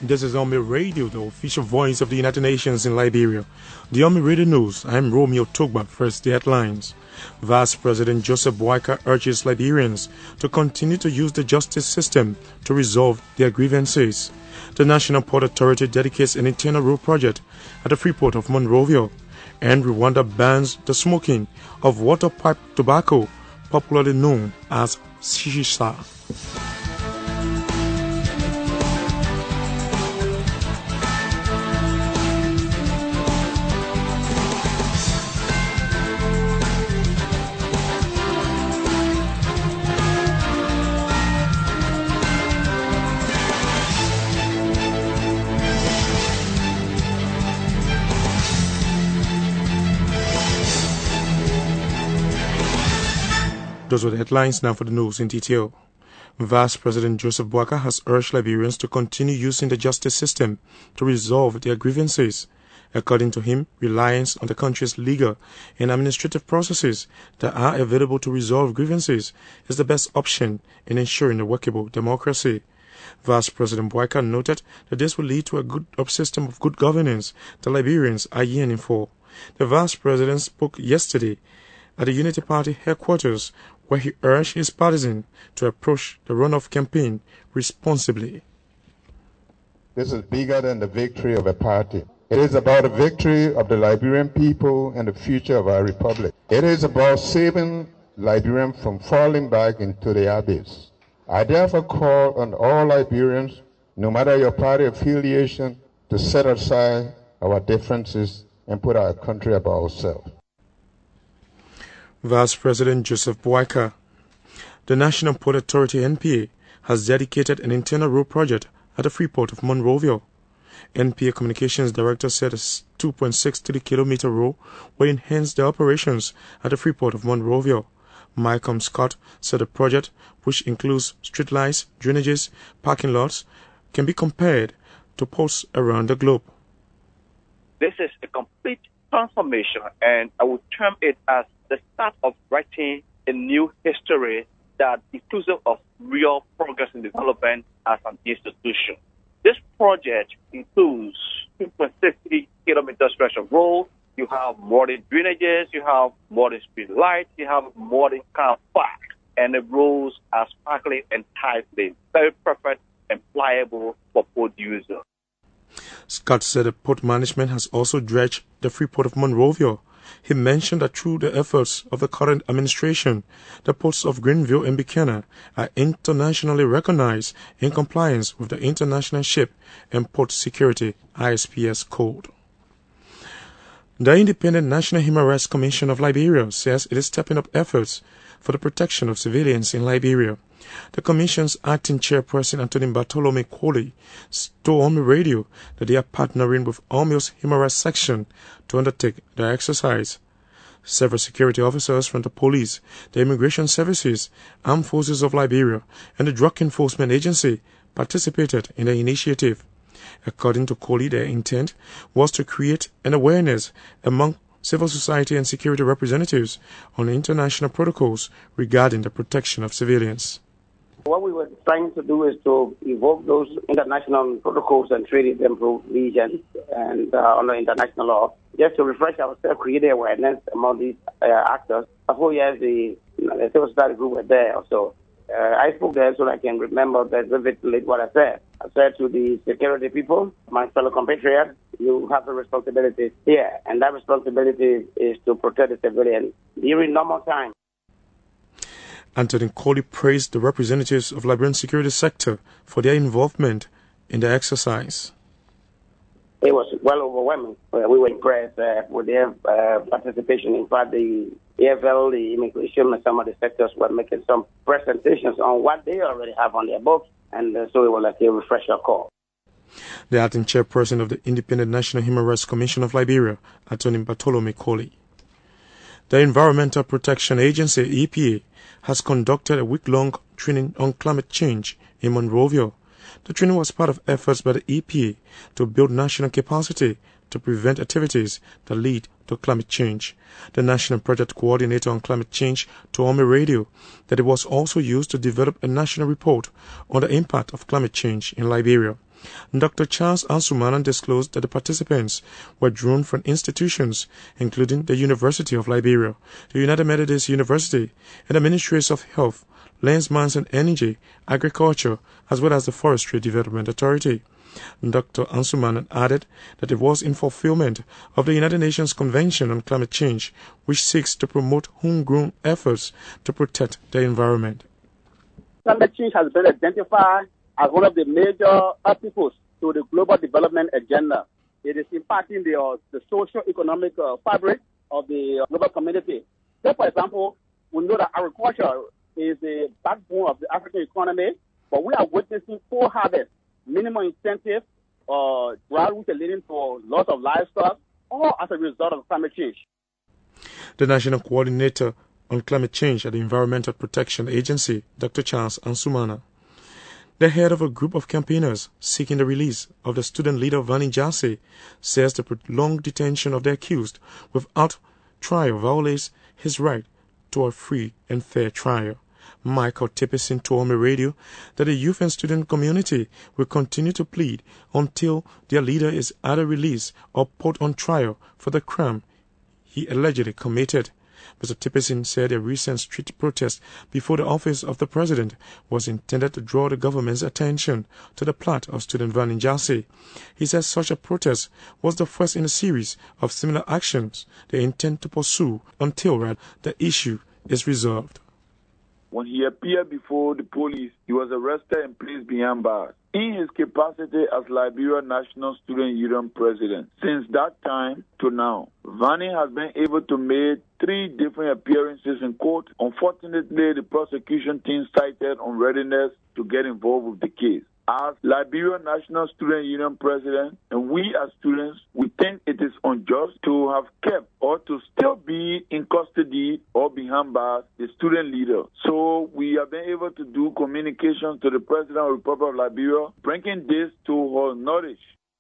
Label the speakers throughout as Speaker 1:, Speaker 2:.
Speaker 1: This is Army Radio, the official voice of the United Nations in Liberia. The Army Radio News. I am Romeo Togba. First, the headlines. Vice President Joseph Boakai urges Liberians to continue to use the justice system to resolve their grievances. The National Port Authority dedicates an internal road project at the Freeport of Monrovia. And Rwanda bans the smoking of water pipe tobacco, popularly known as shisha. Those were the headlines. Now for the news in detail. Vice President Joseph Boakai has urged Liberians to continue using the justice system to resolve their grievances. According to him, reliance on the country's legal and administrative processes that are available to resolve grievances is the best option in ensuring a workable democracy. Vice President Boakai noted that this will lead to a system of good governance that Liberians are yearning for. The Vice President spoke yesterday at the Unity Party headquarters, where he urged his partisans to approach the runoff campaign responsibly.
Speaker 2: This is bigger than the victory of a party. It is about the victory of the Liberian people and the future of our republic. It is about saving Liberia from falling back into the abyss. I therefore call on all Liberians, no matter your party affiliation, to set aside our differences and put our country above ourselves.
Speaker 1: Vice President Joseph Boakai. The National Port Authority (NPA) has dedicated an internal road project at the Freeport of Monrovia. NPA Communications Director said a 2.63-kilometer road will enhance the operations at the Freeport of Monrovia. Malcolm Scott said the project, which includes streetlights, drainages, parking lots, can be compared to ports around the globe.
Speaker 3: This is a complete transformation, and I would term it as the start of writing a new history that is inclusive of real progress and development as an institution. This project includes 2.60 kilometer stretch of road. You have modern drainages, you have modern street lights, you have modern car park, and the roads are sparkling and tightly, very perfect and pliable for port users.
Speaker 1: Scott said the port management has also dredged the Freeport of Monrovia. He mentioned that through the efforts of the current administration, the ports of Greenville and Buchanan are internationally recognized in compliance with the International Ship and Port Security ISPS code. The Independent National Human Rights Commission of Liberia says it is stepping up efforts for the protection of civilians in Liberia. The Commission's acting chairperson, Anthony Bartholomew Coley, told Army Radio that they are partnering with Army's Human Rights Section to undertake the exercise. Several security officers from the police, the Immigration Services, Armed Forces of Liberia, and the Drug Enforcement Agency participated in the initiative. According to Coley, their intent was to create an awareness among civil society and security representatives on international protocols regarding the protection of civilians.
Speaker 4: What we were trying to do is to evoke those international protocols and treaties and provisions and under international law, just to refresh ourselves, create awareness among these actors. A whole year, the civil society group were there also. I spoke there so I can remember that vividly what I said. I said to the security people, my fellow compatriots, you have a responsibility here, and that responsibility is to protect the civilians during normal time.
Speaker 1: Anthony Coley praised the representatives of Liberian security sector for their involvement in the exercise.
Speaker 4: It was well overwhelming. We were impressed with their participation. In fact, the AFL, the immigration, and some of the sectors were making some presentations on what they already have on their books, and so it was like a refresher call.
Speaker 1: The acting chairperson of the Independent National Human Rights Commission of Liberia, Anthony Bartholomew Coley. The Environmental Protection Agency, EPA, has conducted a week-long training on climate change in Monrovia. The training was part of efforts by the EPA to build national capacity to prevent activities that lead to climate change. The National Project Coordinator on Climate Change told Army Radio that it was also used to develop a national report on the impact of climate change in Liberia. Dr. Charles Ansumana disclosed that the participants were drawn from institutions including the University of Liberia, the United Methodist University, and the Ministries of Health, Lands, Mines and Energy, Agriculture, as well as the Forestry Development Authority. Dr. Ansumana added that it was in fulfillment of the United Nations Convention on Climate Change, which seeks to promote homegrown efforts to protect the environment.
Speaker 5: Climate change has been identified as one of the major obstacles to the global development agenda. It is impacting the socio-economic fabric of the global community. So, for example, we know that agriculture is the backbone of the African economy, but we are witnessing poor harvest, minimum incentive, drought which is leading to loss of livestock, all as a result of climate change.
Speaker 1: The National Coordinator on Climate Change at the Environmental Protection Agency, Dr. Charles Ansumana, the head of a group of campaigners seeking the release of the student leader Vani Jassy, says the prolonged detention of the accused without trial violates his right to a free and fair trial. Michael Tippison told me radio that the youth and student community will continue to plead until their leader is either released or put on trial for the crime he allegedly committed. Mr. Tippison said a recent street protest before the office of the president was intended to draw the government's attention to the plight of student Vani Jassy. He said such a protest was the first in a series of similar actions they intend to pursue until the issue is resolved.
Speaker 6: When he appeared before the police, he was arrested and placed behind bars in his capacity as Liberia National Student Union President. Since that time to now, Vani has been able to make 3 different appearances in court. Unfortunately, the prosecution team cited unreadiness to get involved with the case. As Liberia National Student Union President, and we as students, we think it is unjust to have kept or to still be in custody or behind bars the student leader. So we have been able to do communications to the President of the Republic of Liberia, bringing this to her knowledge.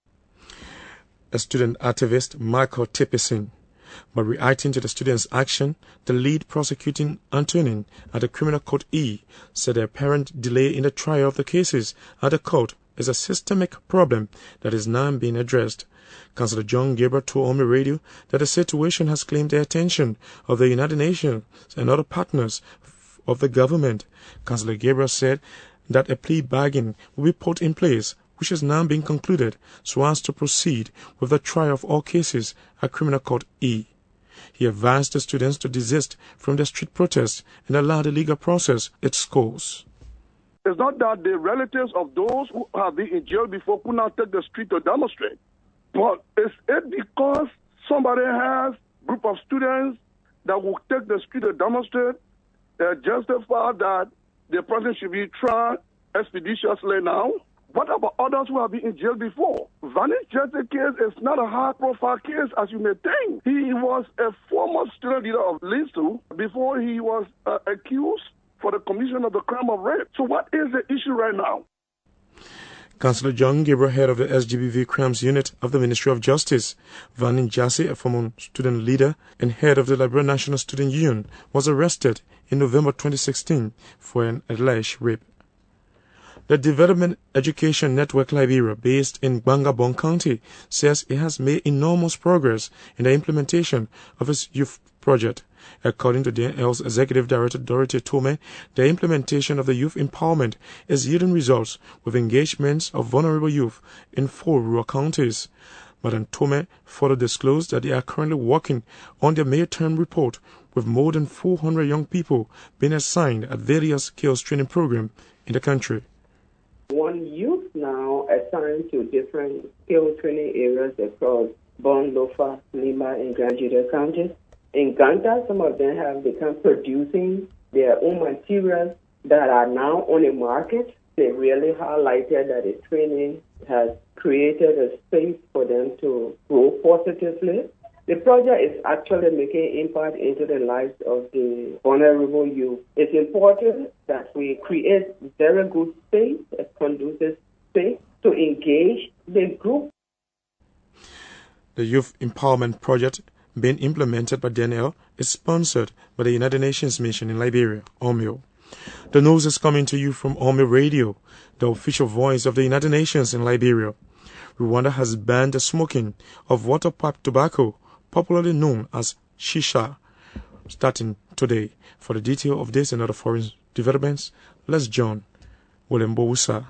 Speaker 1: A student activist, Michael Tippison, but reacting to the students' action, the lead prosecuting attorney at the Criminal Court E said the apparent delay in the trial of the cases at the court is a systemic problem that is now being addressed. Councillor John Gabriel told Omni Radio that the situation has claimed the attention of the United Nations and other partners of the government. Councillor Gabriel said that a plea bargain will be put in place, which is now being concluded, so as to proceed with the trial of all cases at Criminal Court E. He advised the students to desist from the street protests and allow the legal process its course.
Speaker 7: It's not that the relatives of those who have been in jail before could not take the street to demonstrate, but it's because somebody has a group of students that will take the street to demonstrate, justify that the person should be tried expeditiously now. What about others who have been in jail before? Vani Jassy case is not a high-profile case as you may think. He was a former student leader of LISU before he was accused for the commission of the crime of rape. So what is the issue right now?
Speaker 1: Councillor John Gabriel, head of the SGBV Crimes Unit of the Ministry of Justice, Vani Jassy, a former student leader and head of the Liberia National Student Union, was arrested in November 2016 for an alleged rape. The Development Education Network Liberia, based in Bangabong County, says it has made enormous progress in the implementation of its youth project. According to DNL's Executive Director Dorothy Tome, the implementation of the youth empowerment is yielding results with engagements of vulnerable youth in 4 rural counties. Madam Tome further disclosed that they are currently working on their midterm report with more than 400 young people being assigned at various skills training programs in the country.
Speaker 8: One youth now assigned to different skill training areas across Bon, Lofa, Lima, and Grand Juda counties. In Ganta, some of them have become producing their own materials that are now on the market. They really highlighted that the training has created a space for them to grow positively. The project is actually making impact into the lives of the vulnerable youth. It's important that we create very good space, a conducive space to engage the group.
Speaker 1: The Youth Empowerment Project being implemented by DNL is sponsored by the United Nations Mission in Liberia, OMIO. The news is coming to you from Ome Radio, the official voice of the United Nations in Liberia. Rwanda has banned the smoking of water pipe tobacco, popularly known as shisha, starting today. For the detail of this and other foreign developments, let's join William Bousa.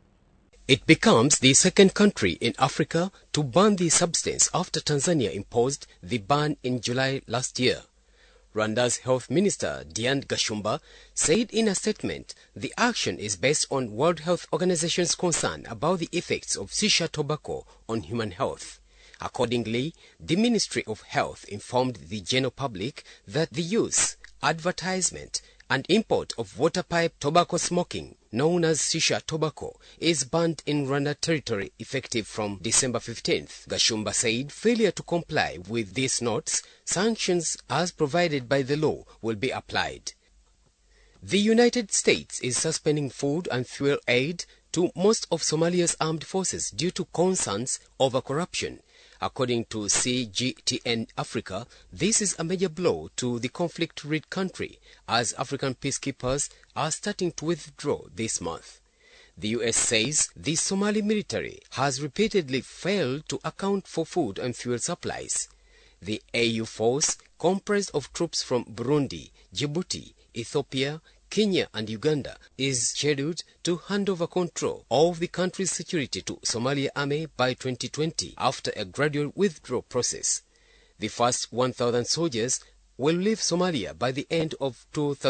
Speaker 9: It becomes the second country in Africa to ban the substance after Tanzania imposed the ban in July last year. Rwanda's Health Minister Diane Gashumba said in a statement the action is based on World Health Organization's concern about the effects of shisha tobacco on human health. Accordingly, the Ministry of Health informed the general public that the use, advertisement, and import of water pipe tobacco smoking, known as shisha tobacco, is banned in Rwanda territory effective from December 15th. Gashumba said failure to comply with these notes, sanctions as provided by the law will be applied. The United States is suspending food and fuel aid to most of Somalia's armed forces due to concerns over corruption. According to CGTN Africa, this is a major blow to the conflict-rid country as African peacekeepers are starting to withdraw this month. The U.S. says the Somali military has repeatedly failed to account for food and fuel supplies. The AU force, comprised of troops from Burundi, Djibouti, Ethiopia, Kenya and Uganda, is scheduled to hand over control of the country's security to Somalia Army by 2020 after a gradual withdrawal process. The first 1,000 soldiers will leave Somalia by the end of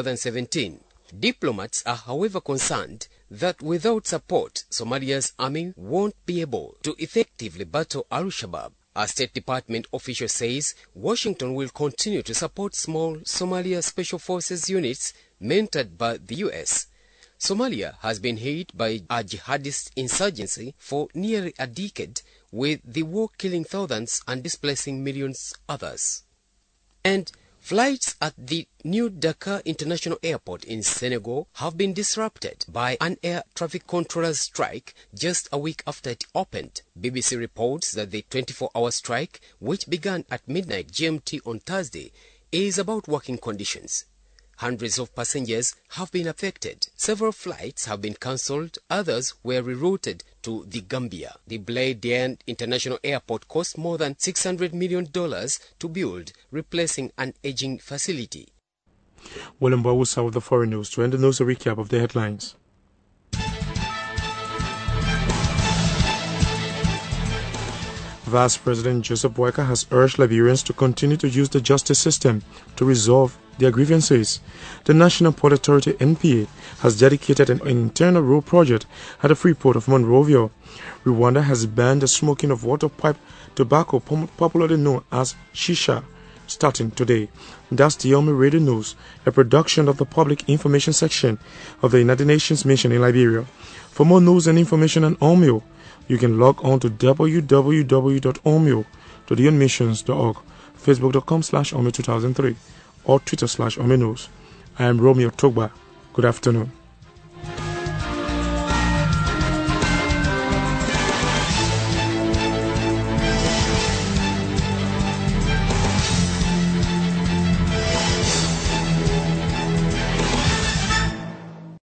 Speaker 9: 2017. Diplomats are however concerned that without support, Somalia's army won't be able to effectively battle Al-Shabaab. A State Department official says Washington will continue to support small Somalia Special Forces units mentored by the U.S. Somalia has been hit by a jihadist insurgency for nearly a decade, with the war killing thousands and displacing millions others. And flights at the new Dakar International Airport in Senegal have been disrupted by an air traffic controller's strike just a week after it opened. BBC reports that the 24-hour strike, which began at midnight GMT on Thursday, is about working conditions. Hundreds of passengers have been affected. Several flights have been cancelled. Others were rerouted to the Gambia. The Blaidian International Airport cost more than $600 million to build, replacing an aging facility.
Speaker 1: William Bawusa with the foreign news. To end the news, a recap of the headlines. Vice President Joseph Boakai has urged Liberians to continue to use the justice system to resolve their grievances. The National Port Authority (NPA) has dedicated an internal road project at the free port of Monrovia. Rwanda has banned the smoking of water pipe tobacco, popularly known as shisha, starting today. That's the Ome Radio News, a production of the Public Information Section of the United Nations Mission in Liberia. For more news and information on Omeo, you can log on to www.omeo.unmissions.org, facebook.com/Omeo2003, or Twitter/Omeo News. I am Romeo Togba. Good afternoon.